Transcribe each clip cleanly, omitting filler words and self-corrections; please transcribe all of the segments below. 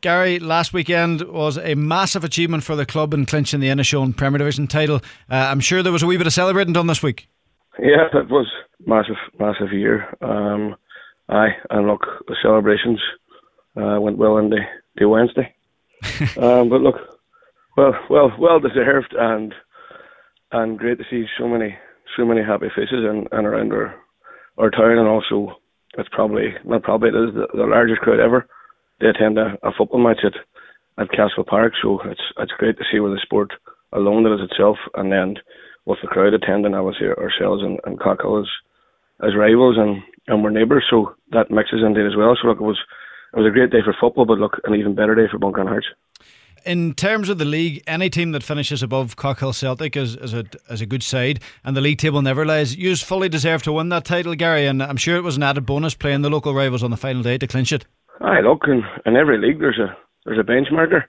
Gary, last weekend was a massive achievement for the club in clinching the Inishowen Premier Division title. I'm sure there was a wee bit of celebrating done this week. Yeah, it was massive year. And look, the celebrations went well into Wednesday. But look, well deserved, and great to see so many happy faces and around our town, and also it is the largest crowd ever to attend a football match at Castle Park. So it's great to see where the sport alone that is itself, and then with the crowd attending, obviously ourselves and Cockhill as rivals and we're neighbours, so that mixes into it as well. So look, it was a great day for football, but look, an even better day for Buncran Hearts. In terms of the league, any team that finishes above Cockhill Celtic is a good side, and the league table never lies. You fully deserve to win that title, Gary, and I'm sure it was an added bonus playing the local rivals on the final day to clinch it. Aye, look, in every league there's a benchmarker,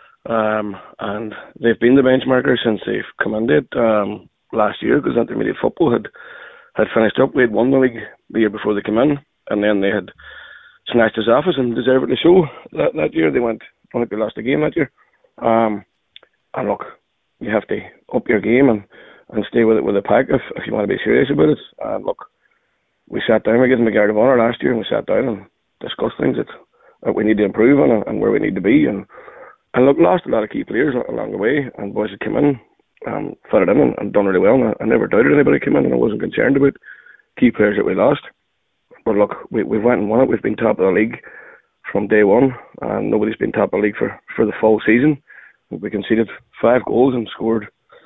and they've been the benchmarker since they've come into it last year, because intermediate football had finished up. We had won the league the year before they came in, and then they had snatched us off us, and deservedly so that year. They went, I don't think they lost a game that year. And look, you have to up your game and stay with it with the pack if you want to be serious about it. And look, we sat down, we gave them the Guard of Honour last year, and we sat down and discussed things that we need to improve on and where we need to be. And look, lost a lot of key players along the way, and boys that came in, fitted in and done really well. And I never doubted anybody came in, and I wasn't concerned about key players that we lost. But look, we went and won it. We've been top of the league from day one, and nobody's been top of the league for the full season. We conceded 5 goals and scored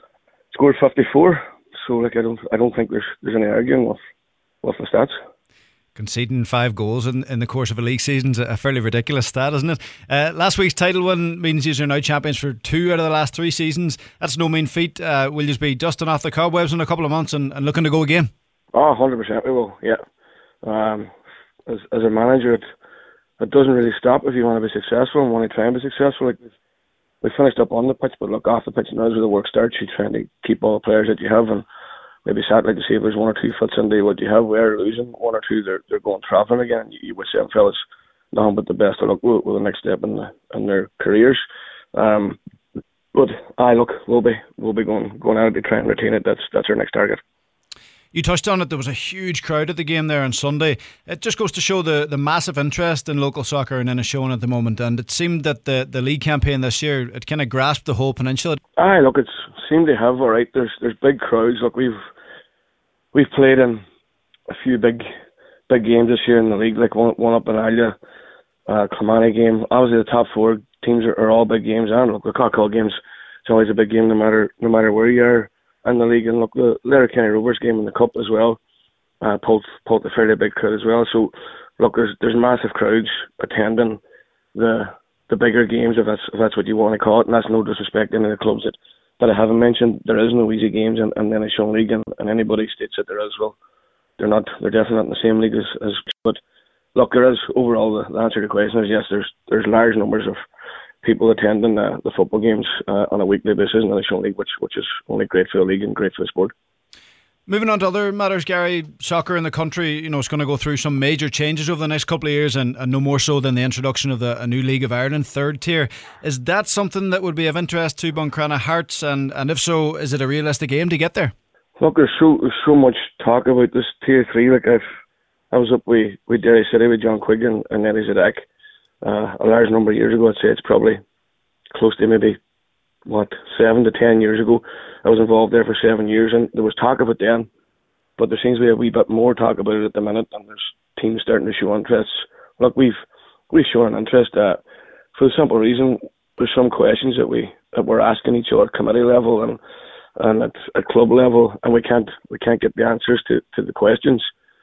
54. So like, I don't think there's any arguing with the stats. Conceding 5 goals in the course of a league season is a fairly ridiculous stat, isn't it? Last week's title win means you are now champions for 2 out of the last 3 seasons. That's no mean feat. Will you be dusting off the cobwebs in a couple of months and looking to go again? Oh, 100% we will, yeah. As a manager, it doesn't really stop if you want to be successful and want to try and be successful. Like, we finished up on the pitch, but look, off the pitch now is where the work starts. You're trying to keep all the players that you have, and maybe satellite to see if there's 1 or 2 fits into what you have. We're losing 1 or 2, they're going travelling again. You wish them fellas nothing but the best of luck with the next step in their careers. But we'll be going out to try and retain it. That's our next target. You touched on it, there was a huge crowd at the game there on Sunday. It just goes to show the massive interest in local soccer in Inishowen at the moment, and it seemed that the league campaign this year, it kind of grasped the whole peninsula. Aye, look, it seemed to have, alright. There's big crowds. Look, we've played in a few big games this year in the league, like one up in Alya, Kilmarnock game. Obviously the top 4 teams are all big games, and look, the Cockhill games, it's always a big game no matter where you are in the league. And look, the Letterkenny Rovers game in the Cup as well pulled a fairly big crowd as well. So look, there's massive crowds attending the bigger games, if that's what you want to call it, and that's no disrespect to any of the clubs that I haven't mentioned. There is no easy games in the Inishowen League, and anybody states that there is, well, they're definitely not in the same league as but look, there is, overall, the answer to the question is yes, there's large numbers of people attending the football games on a weekly basis in the Inishowen League, which is only great for the league and great for the sport. Moving on to other matters, Gary, soccer in the country, is going to go through some major changes over the next couple of years, and no more so than the introduction of a new League of Ireland third tier. Is that something that would be of interest to Buncrana Hearts, and if so, is it a realistic aim to get there? Look, there's so much talk about this tier 3. Like, I was up with Derry City with John Quigg and Eddie Zedek a large number of years ago. I'd say it's probably close to maybe 7 to 10 years ago. I was involved there for 7 years, and there was talk of it then, but there seems to be a wee bit more talk about it at the minute, and there's teams starting to show interest. Look, we've shown an interest for the simple reason there's some questions that we're asking each other at committee level and at club level, and we can't get the answers to the questions.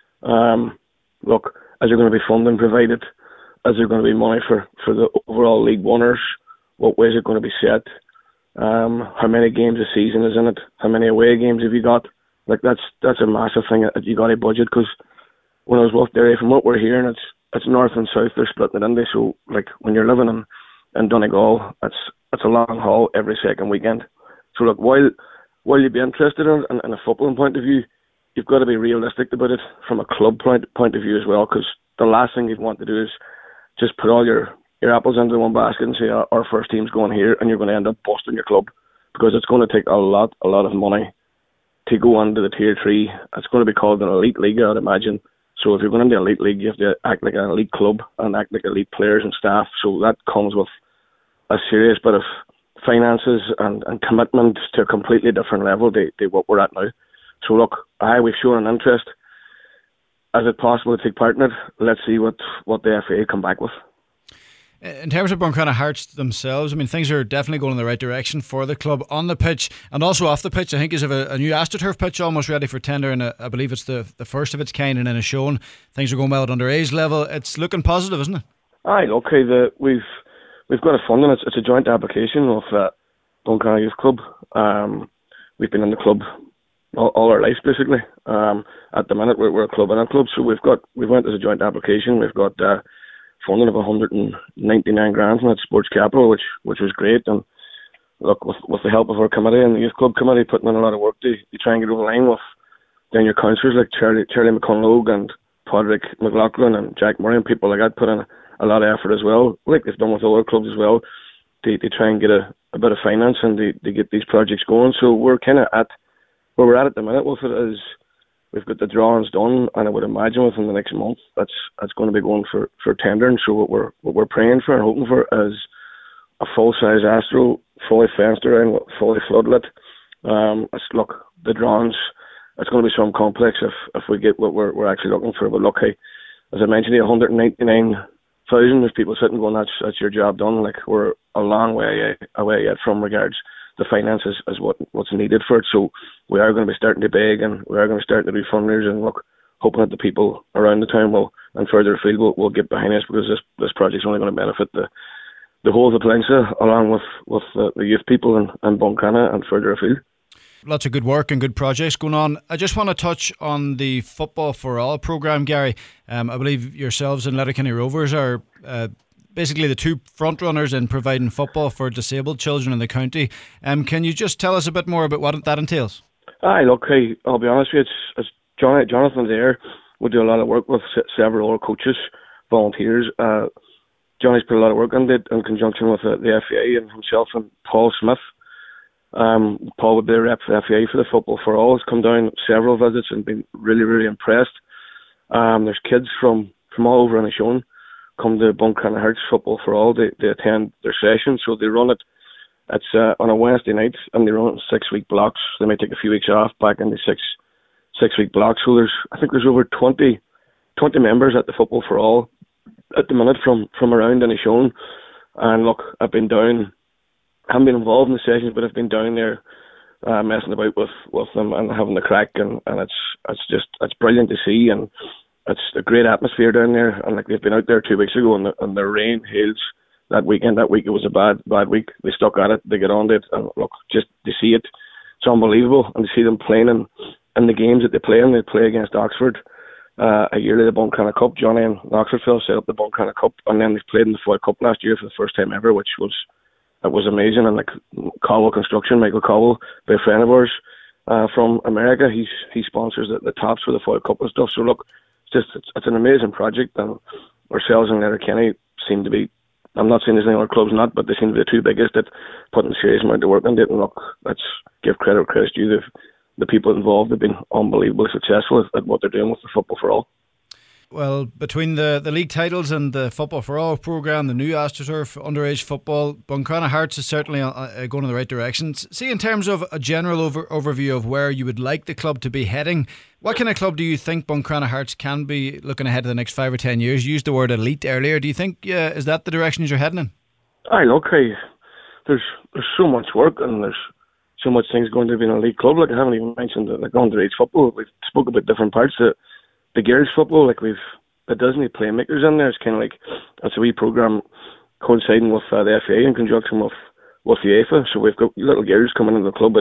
Look, is there going to be funding provided? Is there going to be money for the overall League Oneers? What way is it going to be set? How many games a season is in it? How many away games have you got? Like, that's a massive thing that you got to budget, because when I was with Derry, from what we're hearing, it's north and south they're splitting it into. So like, when you're living in Donegal, it's a long haul every second weekend. So look, while you'd be interested in a footballing point of view, you've got to be realistic about it from a club point of view as well, because the last thing you'd want to do is just put all your your apples into one basket and say our first team's going here, and you're going to end up busting your club, because it's going to take a lot of money to go into the Tier 3. It's going to be called an elite league, I'd imagine. So if you're going into the elite league, you have to act like an elite club and act like elite players and staff. So that comes with a serious bit of finances and commitment to a completely different level to what we're at now. So look, we've shown an interest. Is it possible to take part in it? Let's see what the FA come back with. In terms of Buncrana Hearts themselves, I mean, things are definitely going in the right direction for the club on the pitch and also off the pitch. I think is a new AstroTurf pitch almost ready for tender, and I believe it's the first of its kind and in a shown. Things are going well at underage level. It's looking positive, isn't it? Aye, okay. We've got a funding. It's a joint application of Buncrana Youth Club. We've been in the club all our lives basically. At the minute we're a club in a club, so we went as a joint application. We've got funding of 199 grand from that sports capital, which was great. And look, with the help of our committee and the youth club committee putting in a lot of work to try and get over the line with then your councillors like Charlie McConlogue and Padraig McLaughlin and Jack Murray and people like that put in a lot of effort as well, like they've done with other clubs as well, to try and get a bit of finance and to get these projects going. So we're kind of at where we're at the minute with it is we've got the drawings done, and I would imagine within the next month that's going to be going for tendering. So what we're praying for and hoping for is a full size Astro, fully fenced around, fully floodlit. Look, the drawings, it's going to be some complex if we get what we're actually looking for. But look, hey, as I mentioned, 199,000. There's people sitting going, that's your job done. Like, we're a long way away yet from regards the finances as what's needed for it. So we are going to be starting to beg, and we are going to start to do fundraisers, and look, hoping that the people around the town and further afield will get behind us, because this project's only going to benefit the whole of the peninsula, along with the youth people and Buncrana and further afield. Lots of good work and good projects going on. I just want to touch on the Football for All programme, Gary. I believe yourselves and Letterkenny Rovers are basically the two front runners in providing football for disabled children in the county. Can you just tell us a bit more about what that entails? Aye, look, I'll be honest with you, it's Jonathan there. We do a lot of work with several other coaches, volunteers. Johnny's put a lot of work on it in conjunction with the FA and himself and Paul Smith. Paul would be a rep for the FA for the Football for All. Has come down several visits and been really, really impressed. There's kids from all over Inishowen come to Buncrana Hearts Football for All. They attend their session, so they run it. It's on a Wednesday night, and they run it in 6-week blocks. They may take a few weeks off back into six-week blocks. So I think there's over 20 members at the Football for All at the minute from around Inishowen. And look, I've been down. I haven't been involved in the sessions, but I've been down there messing about with them and having the crack, and it's brilliant to see, and it's a great atmosphere down there. And like, they've been out there 2 weeks ago, and the rain hails that weekend. That week it was a bad week. They stuck at it, they get on it, and look, just to see it, it's unbelievable. And to see them playing in the games that they play against Oxford a yearly, the Buncrana Cup. Johnny and the Oxford fellows set up the Buncrana Cup, and then they played in the Foyle Cup last year for the first time ever, which was amazing. And like, Cowell Construction, Michael Cowell, a friend of ours from America, he sponsors the tops for the Foyle Cup and stuff. So look, it's an amazing project, and ourselves and Letterkenny seem to be, I'm not saying there's any other clubs not, but they seem to be the two biggest that putting a serious amount of work into it. And look, let's give credit where credit's due. The people involved have been unbelievably successful at what they're doing with the Football for All. Well, between the league titles and the Football for All programme, the new AstroTurf underage football, Buncrana Hearts is certainly going in the right direction. See, in terms of a general overview of where you would like the club to be heading, what kind of club do you think Buncrana Hearts can be looking ahead to the next 5 or 10 years? You used the word elite earlier. Do you think, is that the direction you're heading in? Aye, look, there's so much work, and there's so much things going to be an elite club. Like, I haven't even mentioned like underage football. We've spoke about different parts of the girls football. Like, we've the Disney Playmakers in there. It's kind of like, it's a wee programme coinciding with the FA in conjunction with UEFA. So we've got little girls coming into the club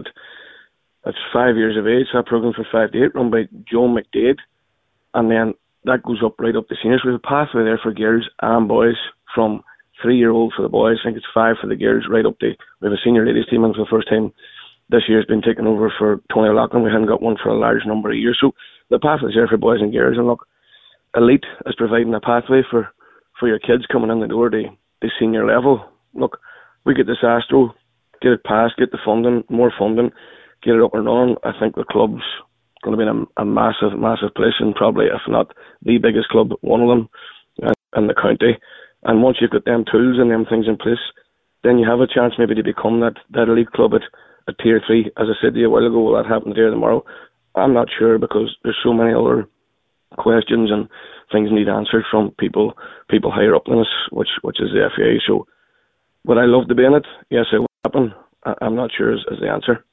at 5 years of age. That programme from 5 to 8, run by Joan McDade, and then that goes up right up to seniors. We have a pathway there for girls and boys, from 3-year-old for the boys, I think it's 5 for the girls, right up to, we have a senior ladies team, and for the first time this year has been taken over for Tony O'Loughlin. We hadn't got one for a large number of years. So the pathway is there for boys and girls, and look, Elite is providing a pathway for your kids coming in the door to the senior level. Look, we get this Astro, get it passed, get the funding, more funding, get it up and running. I think the club's going to be in a massive, massive place, and probably, if not the biggest club, one of them in the county. And once you've got them tools and them things in place, then you have a chance maybe to become that elite club at Tier 3. As I said to you a while ago, will that happen today or tomorrow? I'm not sure, because there's so many other questions and things need answered from people higher up than us, which is the FA. So would I love to be in it? Yes, it would happen. I'm not sure is the answer.